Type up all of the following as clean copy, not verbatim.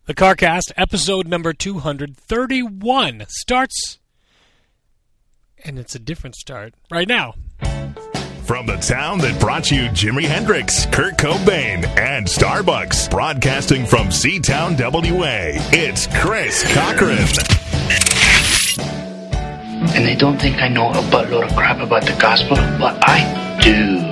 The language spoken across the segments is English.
The CarCast, episode number 231, starts, and it's a different start, right now. From the town that brought you Jimi Hendrix, Kurt Cobain, and Starbucks, broadcasting from Seatown, WA, it's Chris Cochran. And they don't think I know a buttload of crap about the gospel, but I do.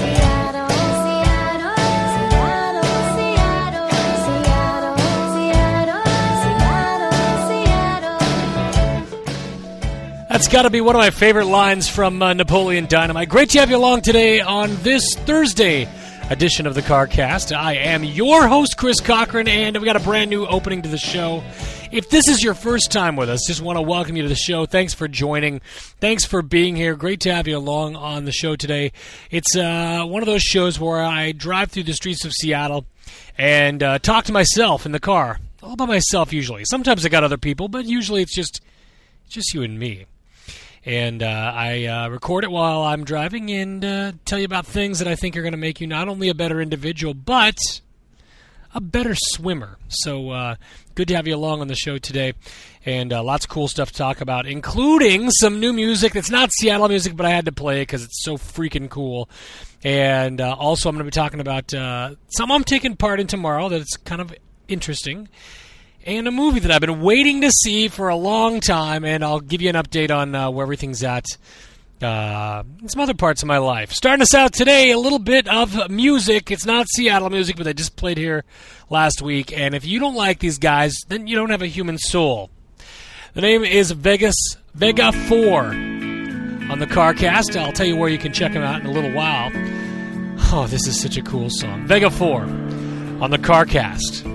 That's got to be one of my favorite lines from Napoleon Dynamite. Great to have you along today on this Thursday edition of the CarCast. I am your host, Chris Cochran, and we've got a brand new opening to the show. If this is your first time with us, just want to welcome you to the show. Thanks for joining. Thanks for being here. Great to have you along on the show today. It's one of those shows where I drive through the streets of Seattle and talk to myself in the car. All by myself, usually. Sometimes I got other people, but usually it's just you and me. And I record it while I'm driving and tell you about things that I think are going to make you not only a better individual, but a better swimmer. So good to have you along on the show today. And lots of cool stuff to talk about, including some new music that's not Seattle music, but I had to play it because it's so freaking cool. And also I'm going to be talking about something I'm taking part in tomorrow that's kind of interesting. And a movie that I've been waiting to see for a long time, and I'll give you an update on where everything's at in some other parts of my life. Starting us out today, a little bit of music. It's not Seattle music, but they just played here last week. And if you don't like these guys, then you don't have a human soul. The name is Vega 4 on the CarCast. I'll tell you where you can check them out in a little while. Oh, this is such a cool song. Vega 4 on the CarCast.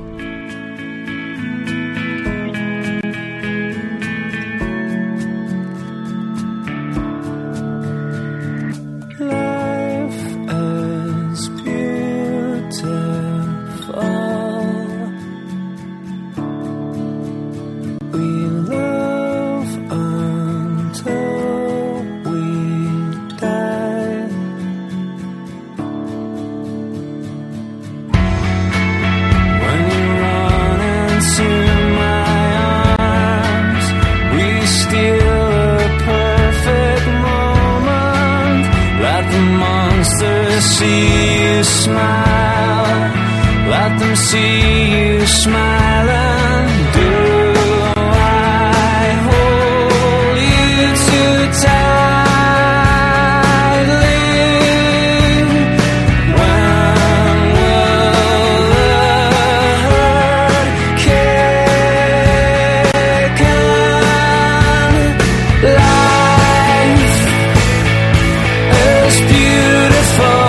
See you smile, let them see you smiling. Do I hold you too tightly? When will the hurt kick in? Life is beautiful.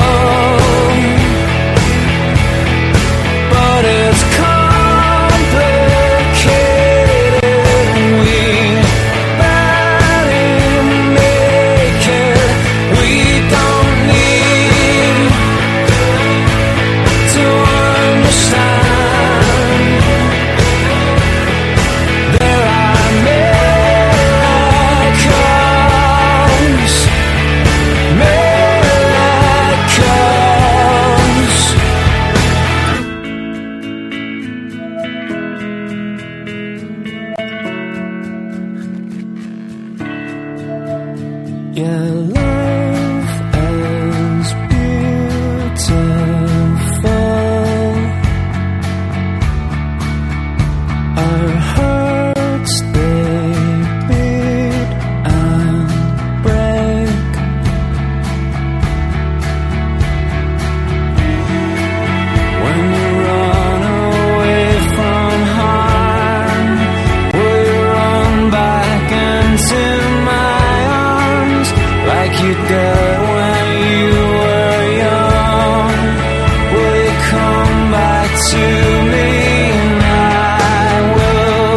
To me, and I will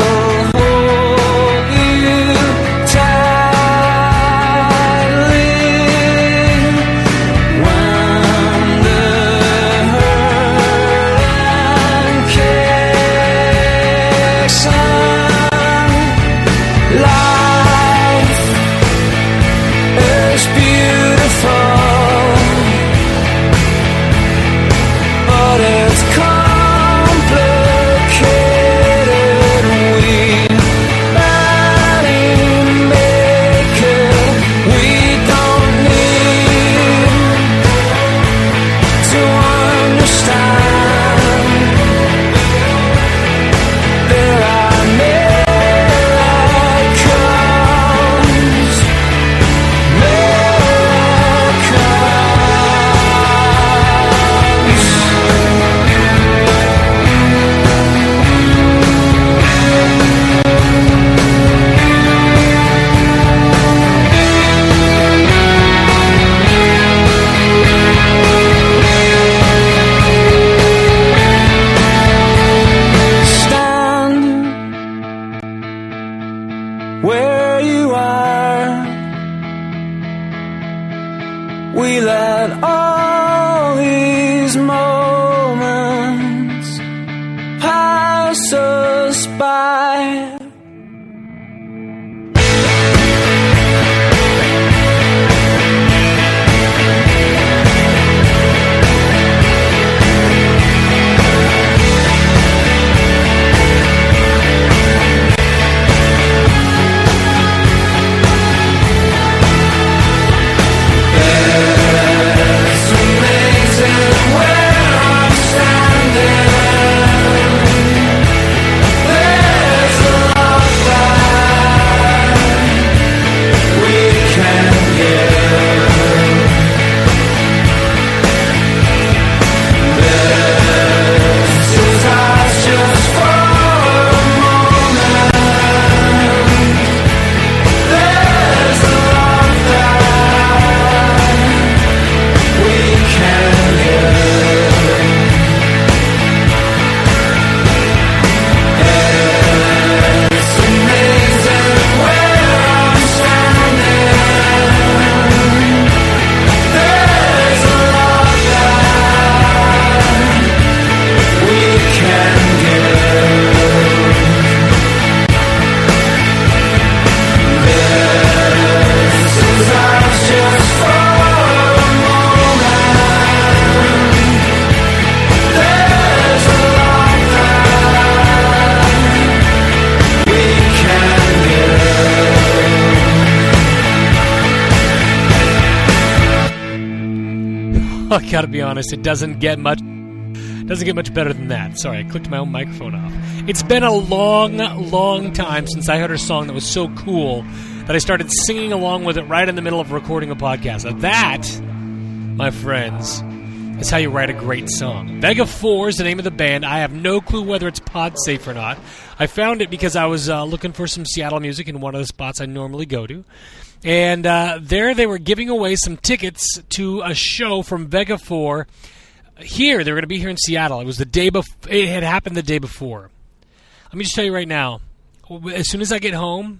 pass us by. I gotta be honest, it doesn't get much better than that. Sorry, I clicked my own microphone off. It's been a long time since I heard a song that was so cool that I started singing along with it right in the middle of recording a podcast. Now that, my friends, is how you write a great song. Vega 4 is the name of the band. I have no clue whether it's pod safe or not. I found it because I was looking for some Seattle music in one of the spots I normally go to. And there they were giving away some tickets to a show from Vega 4 here. They were going to be here in Seattle. It was the day it had happened the day before. Let me just tell you right now, as soon as I get home,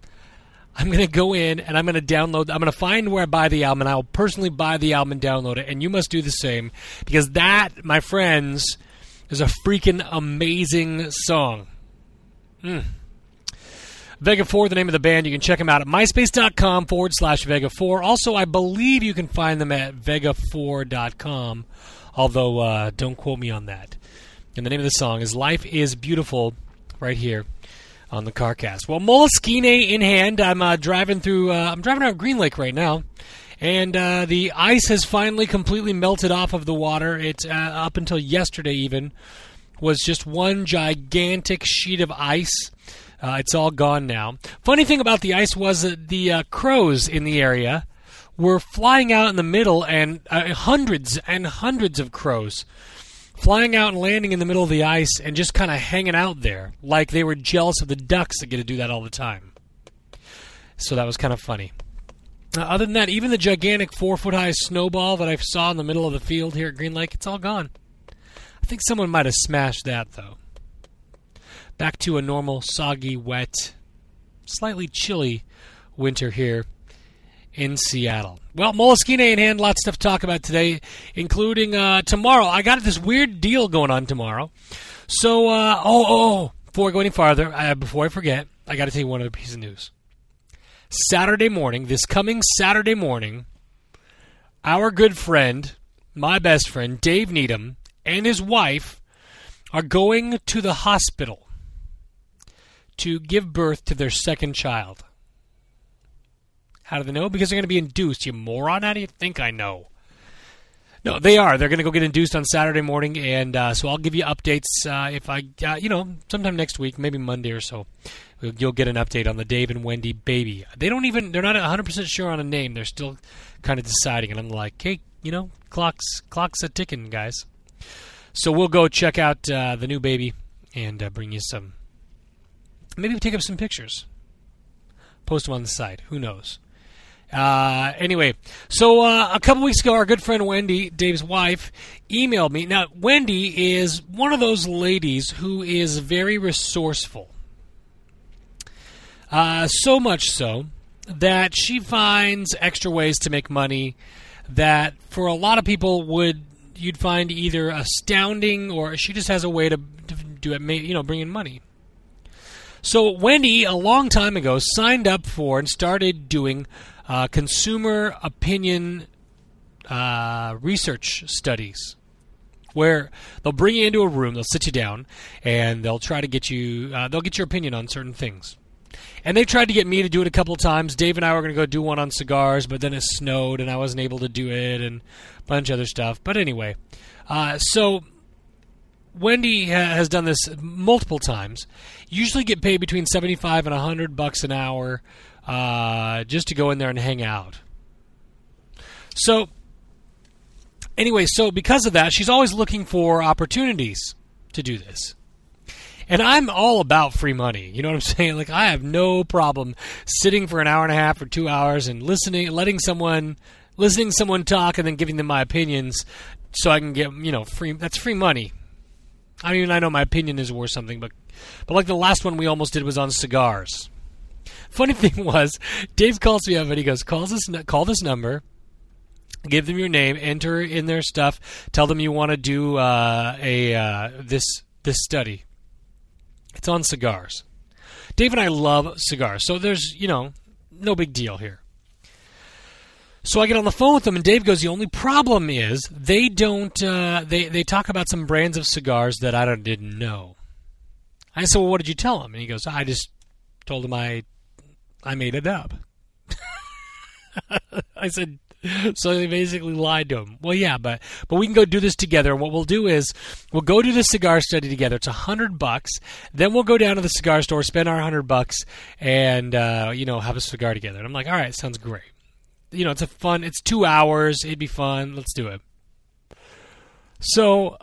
I'm going to go in and I'm going to download. I'm going to find where I buy the album, and I'll personally buy the album and download it. And you must do the same, because that, my friends, is a freaking amazing song. Vega 4, the name of the band. You can check them out at myspace.com/Vega4. Also, I believe you can find them at Vega4.com, although don't quote me on that. And the name of the song is Life is Beautiful, right here on the CarCast. Well, Moleskine in hand. I'm driving around Green Lake right now, and the ice has finally completely melted off of the water. It's up until yesterday even was just one gigantic sheet of ice. It's all gone now. Funny thing about the ice was that the crows in the area were flying out in the middle, and hundreds and hundreds of crows flying out and landing in the middle of the ice and just kind of hanging out there like they were jealous of the ducks that get to do that all the time. So that was kind of funny. Other than that, even the gigantic 4-foot-high snowball that I saw in the middle of the field here at Green Lake, it's all gone. I think someone might have smashed that, though. Back to a normal, soggy, wet, slightly chilly winter here in Seattle. Well, Moleskine in hand, lots of stuff to talk about today, including tomorrow. I got this weird deal going on tomorrow. So, before I go any farther, before I forget, I got to tell you one other piece of news. Saturday morning, this coming Saturday morning, our good friend, my best friend, Dave Needham, and his wife are going to the hospital to give birth to their second child. How do they know? Because they're going to be induced. You moron, how do you think I know? No, they are. They're going to go get induced on Saturday morning, and so I'll give you updates if I, sometime next week, maybe Monday or so. You'll get an update on the Dave and Wendy baby. They're not 100% sure on a name. They're still kind of deciding, and I'm like, hey, clock's a ticking, guys. So we'll go check out the new baby and bring you some. Maybe take up some pictures. Post them on the site. Who knows? Anyway, so a couple weeks ago, our good friend Wendy, Dave's wife, emailed me. Now, Wendy is one of those ladies who is very resourceful. So much so that she finds extra ways to make money that for a lot of people you'd find either astounding, or she just has a way to do it, bring in money. So Wendy, a long time ago, signed up for and started doing consumer opinion research studies, where they'll bring you into a room, they'll sit you down, and they'll try to get you, they'll get your opinion on certain things. And they tried to get me to do it a couple of times. Dave and I were going to go do one on cigars, but then it snowed and I wasn't able to do it, and a bunch of other stuff. But anyway, so Wendy has done this multiple times. Usually get paid between $75 and $100 an hour just to go in there and hang out. So anyway, because of that, she's always looking for opportunities to do this. And I'm all about free money. You know what I'm saying? Like, I have no problem sitting for an hour and a half or 2 hours and listening to someone talk and then giving them my opinions so I can get, free. That's free money. I mean, I know my opinion is worth something, but like the last one we almost did was on cigars. Funny thing was, Dave calls me up and he goes, call this number, give them your name, enter in their stuff, tell them you want to do this study. It's on cigars. Dave and I love cigars, so there's, no big deal here. So I get on the phone with them, and Dave goes, the only problem is they don't, they talk about some brands of cigars that I didn't know. I said, well, what did you tell him? And he goes, I just told him I made it up. I said, so they basically lied to him. Well, yeah, but we can go do this together. And what we'll do is we'll go do the cigar study together. It's $100. Then we'll go down to the cigar store, spend our $100, and have a cigar together. And I'm like, all right, sounds great. It's 2 hours. It'd be fun. Let's do it. So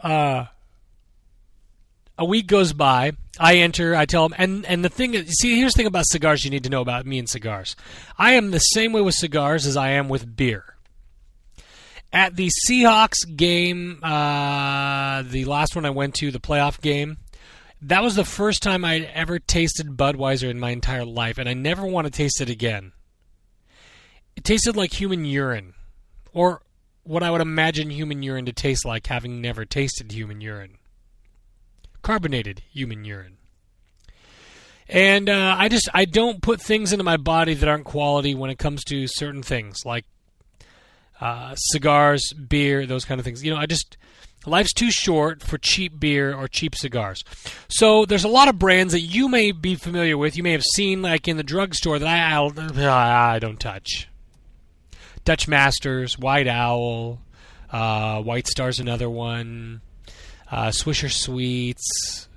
a week goes by. I enter. I tell them. And the thing is, here's the thing about cigars you need to know about me and cigars. I am the same way with cigars as I am with beer. At the Seahawks game, the last one I went to, the playoff game, that was the first time I'd ever tasted Budweiser in my entire life, and I never want to taste it again. It tasted like human urine, or what I would imagine human urine to taste like, having never tasted human urine. Carbonated human urine. And I don't put things into my body that aren't quality when it comes to certain things, like cigars, beer, those kind of things. Life's too short for cheap beer or cheap cigars. So there's a lot of brands that you may be familiar with. You may have seen, like in the drugstore, that I don't touch. Dutch Masters, White Owl, White Star's another one, Swisher Sweets,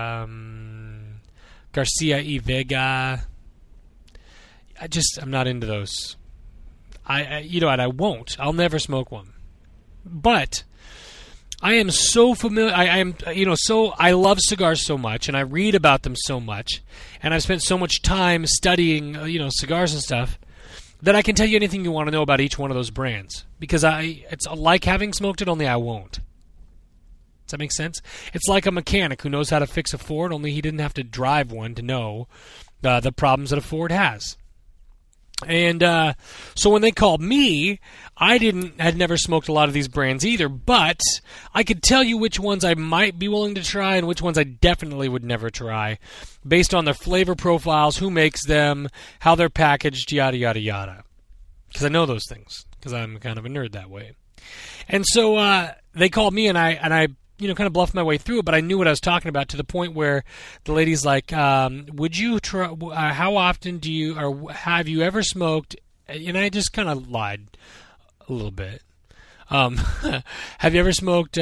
Garcia y Vega. I'm not into those. I won't. I'll never smoke one. But I am so familiar. I love cigars so much, and I read about them so much, and I've spent so much time studying, cigars and stuff, that I can tell you anything you want to know about each one of those brands. Because it's like having smoked it, only I won't. Does that make sense? It's like a mechanic who knows how to fix a Ford, only he didn't have to drive one to know the problems that a Ford has. And so when they called me, I had never smoked a lot of these brands either, but I could tell you which ones I might be willing to try and which ones I definitely would never try, based on their flavor profiles, who makes them, how they're packaged, yada, yada, yada. Because I know those things, because I'm kind of a nerd that way. And so they called me, and I kind of bluffed my way through it, but I knew what I was talking about, to the point where the lady's like, would you try, how often have you ever smoked, and I just kind of lied a little bit. Have you ever smoked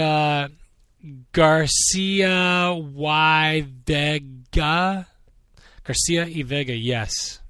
Garcia y Vega? Garcia y Vega, yes.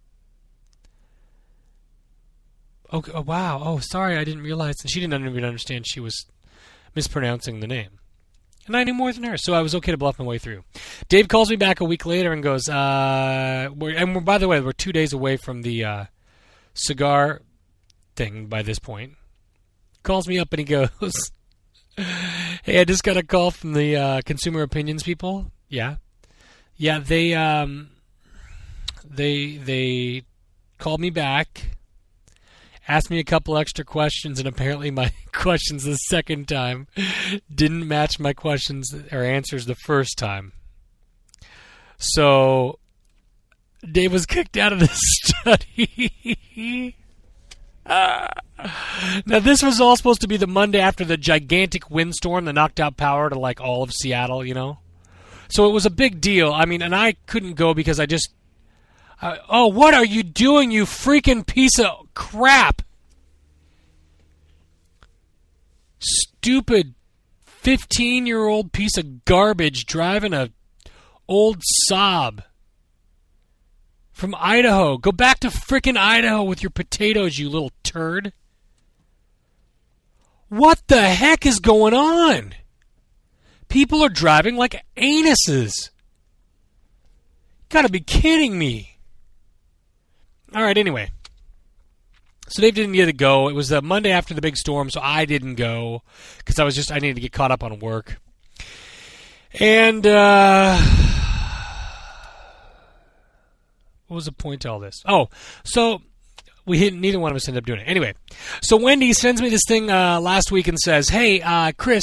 Okay, oh, wow. Oh, sorry, I didn't realize. She didn't even understand she was mispronouncing the name. And I knew more than her, so I was okay to bluff my way through. Dave calls me back a week later and goes, by the way, we're 2 days away from the cigar thing by this point. Calls me up and he goes, hey, I just got a call from the Consumer Opinions people. Yeah. Yeah, they called me back, asked me a couple extra questions, and apparently my questions the second time didn't match my questions or answers the first time. So Dave was kicked out of the study. Now, this was all supposed to be the Monday after the gigantic windstorm that knocked out power to, like, all of Seattle, you know? So it was a big deal. I mean, and I couldn't go because I just... oh, what are you doing, you freaking piece of crap? Stupid 15-year-old piece of garbage driving a old Saab from Idaho. Go back to frickin' Idaho with your potatoes, you little turd. What the heck is going on? People are driving like anuses. Gotta be kidding me. Alright, anyway. So Dave didn't get to go. It was the Monday after the big storm, so I didn't go because I needed to get caught up on work. And what was the point to all this? Oh, so neither one of us ended up doing it. Anyway, so Wendy sends me this thing last week and says, "Hey, Chris."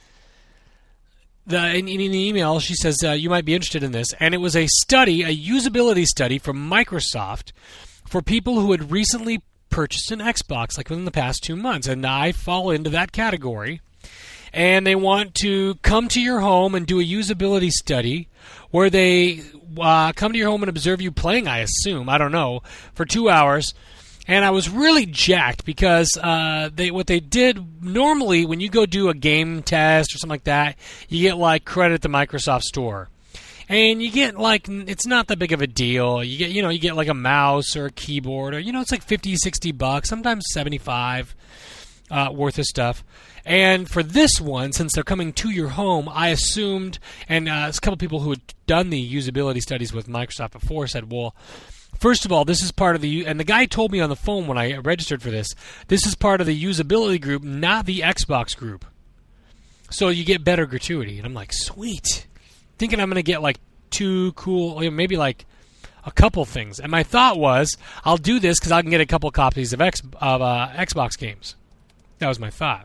In the email, she says you might be interested in this, and it was a usability study from Microsoft for people who had recently purchased an Xbox, like within the past 2 months, and I fall into that category. And they want to come to your home and do a usability study where they come to your home and observe you playing, I assume, I don't know, for 2 hours. And I was really jacked because what they did normally when you go do a game test or something like that, you get like credit at the Microsoft Store. And you get like, it's not that big of a deal. You get like a mouse or a keyboard, or it's like $50-$60, sometimes $75 worth of stuff. And for this one, since they're coming to your home, I assumed, and a couple people who had done the usability studies with Microsoft before said, well, first of all, this is part of and the guy told me on the phone when I registered for this is part of the usability group, not the Xbox group. So you get better gratuity. And I'm like, sweet. Thinking I'm going to get like two cool, maybe like a couple things. And my thought was, I'll do this because I can get a couple copies of Xbox games. That was my thought.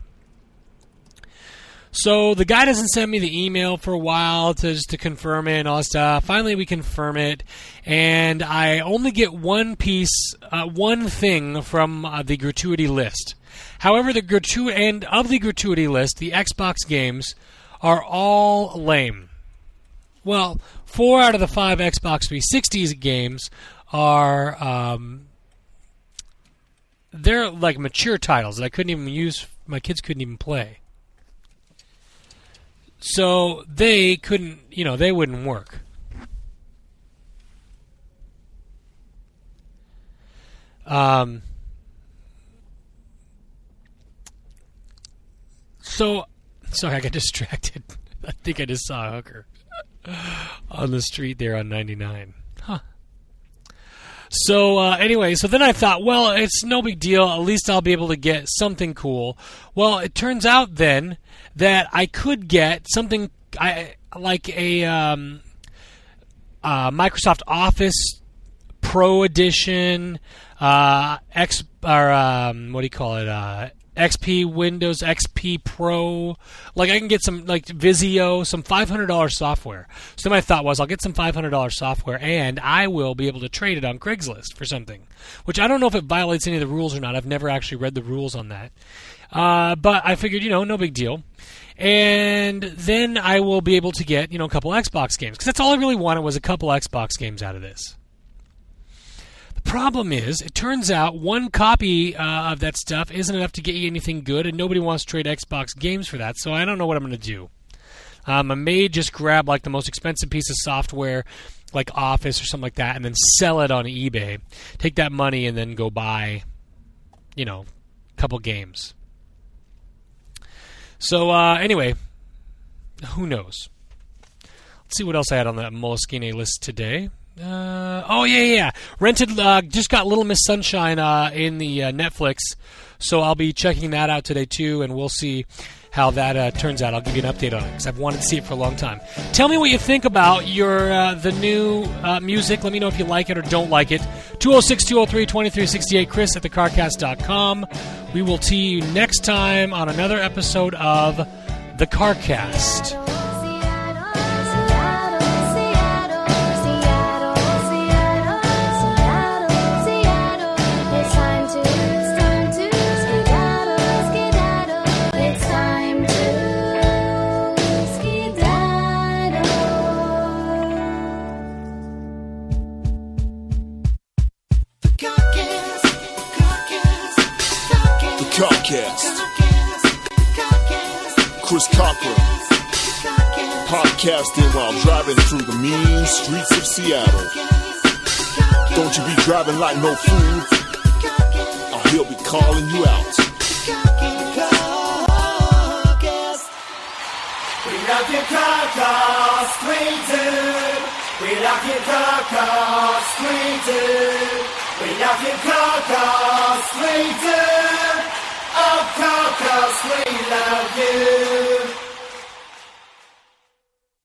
So the guy doesn't send me the email for a while to confirm it and all that stuff. Finally, we confirm it, and I only get one thing from the gratuity list. However, the gratuity list, the Xbox games are all lame. Well, 4 out of the 5 Xbox 360 games are they're like mature titles that I couldn't even use. My kids couldn't even play. So they couldn't, they wouldn't work. So, sorry, I got distracted. I think I just saw a hooker on the street there on 99. Huh. So anyway, so then I thought, well, it's no big deal. At least I'll be able to get something cool. Well, it turns out then that I could get something like a Microsoft Office Pro Edition, XP Windows XP Pro. Like I can get some like Vizio, some $500 software. So my thought was I'll get some $500 software and I will be able to trade it on Craigslist for something. Which I don't know if it violates any of the rules or not. I've never actually read the rules on that. But I figured, no big deal. And then I will be able to get, a couple Xbox games. Because that's all I really wanted was a couple Xbox games out of this. Problem is, it turns out one copy of that stuff isn't enough to get you anything good, and nobody wants to trade Xbox games for that, so I don't know what I'm going to do. I may just grab like the most expensive piece of software, like Office or something like that, and then sell it on eBay. Take that money and then go buy, a couple games. So anyway, who knows? Let's see what else I had on that Moleskine list today. Rented, just got Little Miss Sunshine in the Netflix, so I'll be checking that out today too, and we'll see how that turns out. I'll give you an update on it because I've wanted to see it for a long time. Tell me what you think about your the new music. Let me know if you like it or don't like it. 206-203-2368, Chris at thecarcast.com. We will see you next time on another episode of The CarCast. CarCast. Chris Cochran. Podcasting while driving through the mean streets of Seattle. Don't you be driving like no fool, or he'll be calling you out. We love your CarCast, we do. We love your CarCast, we do. We love your CarCast, we do. Oh, CarCast, we love you.